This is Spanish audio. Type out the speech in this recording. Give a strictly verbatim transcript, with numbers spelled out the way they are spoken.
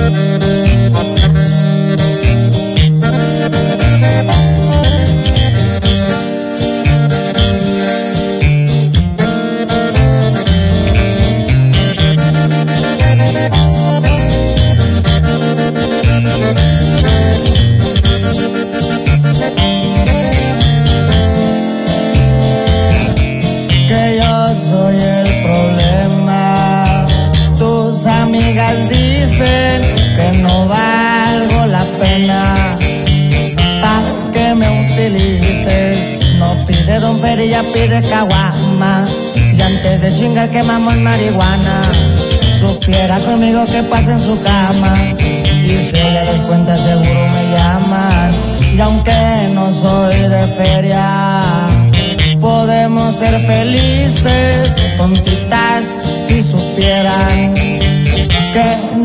Dicen que no valgo la pena pa' que me utilices. No pide don Perilla, pide caguama. Y antes de chingar quemamos el marihuana. Supiera conmigo que pasa en su cama. Y si ella les cuenta seguro me llaman. Y aunque no soy de feria, podemos ser felices, tontitas, si supieran que